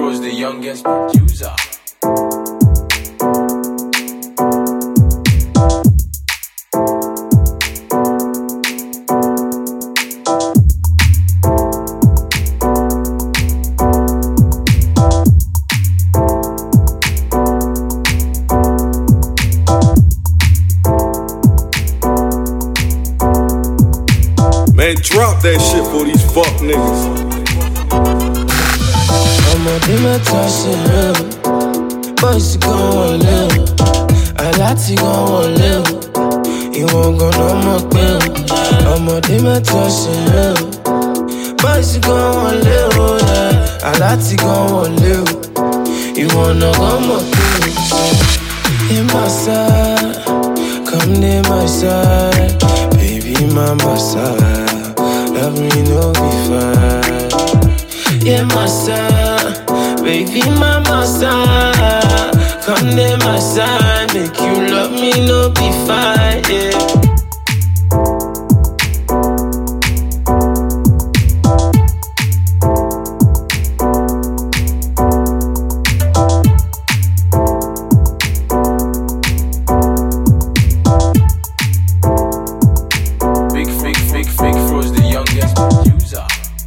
Froze, the youngest producer. Man, drop that shit for these fuck niggas. Ọmọdé mẹ́ta ṣe rẹ̀ o, bọ́ìsì gan wọlé o, aláti gan wọlé o, ìwọ̀n gan-an mọ̀ pé o. Ọmọdé mẹ́ta ṣe rẹ̀ o, bọ́ìsì gan wọlé o, aláti gan wọlé o, ìwọ̀n gan mọ̀ pé o. In my side, come near my side, baby mama side, love me no be fine. Yeah, my side, baby mama side, come near my side, make you love me no be fine, yeah. Big Froze, the youngest producer.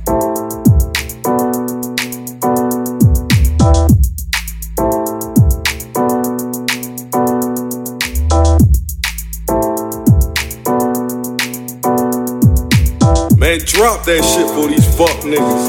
Man, drop that shit for these fuck niggas.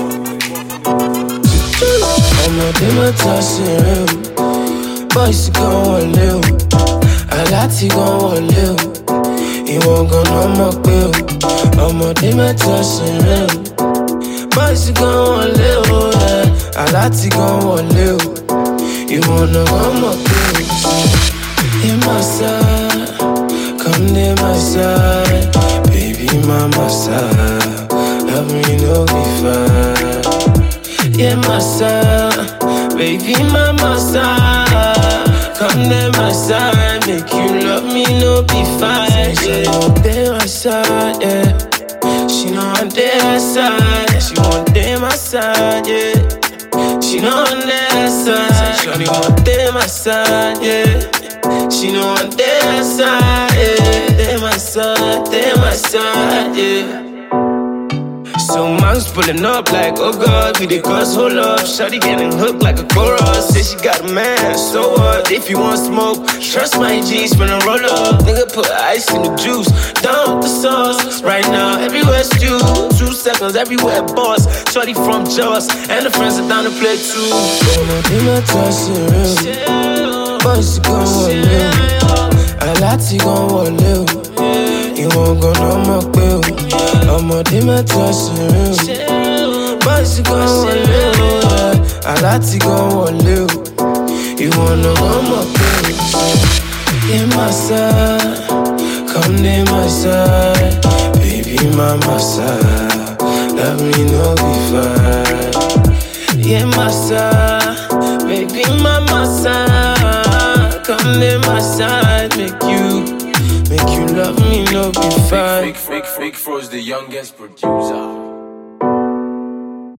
Ọmọdé mẹ́ta ṣe rẹ̀ o, bọ́ìsì gan wọlé o, aláti gan wọlé o, ìwọ̀n gan-an mọ̀ pé o. Ọmọdé mẹ́ta ṣe rẹ̀ o, bọ́ìsì gan wọlé o, aláti gan wọlé o, ìwọ̀n gan mọ̀ pé o. In my side, come near my side, baby mama side, love me no be fine. Yeah, my side, baby mama side, come near my side, make you love me no be fine. She want day my side, yeah. She know I'm there my side. She want day my side, yeah. She know I'm there side. Shawty want day my side, yeah. She know I'm there side, yeah. There my side, yeah. So man's pulling up like, oh God, we the cause, hold up. Shawty getting hooked like a chorus. Say she got a man, so what? If you want smoke, trust my G's when I roll up. Nigga put ice in the juice, down with the sauce. Right now, everywhere's stew. 2 seconds, everywhere boss. Shawty from Jaws, and the friends are down to play too. Ọmọdé mẹ́ta ṣe rẹ̀ o, bọ́ìsì gan wọlé o, aláti gan wọlé o, ìwọ̀n gan-an mọ̀ pé o. Ọmọdé mẹ́ta ṣe rẹ̀ o, bọ́ìsì gan wọlé o, aláti gan wọlé o, ìwọ̀n gan mọ̀ pé o. In my side, come near my side, baby mama side, love me no be fine. Yeah, my side, baby mama side, come near my side, make you love me no be fine. Big Froze, the youngest producer.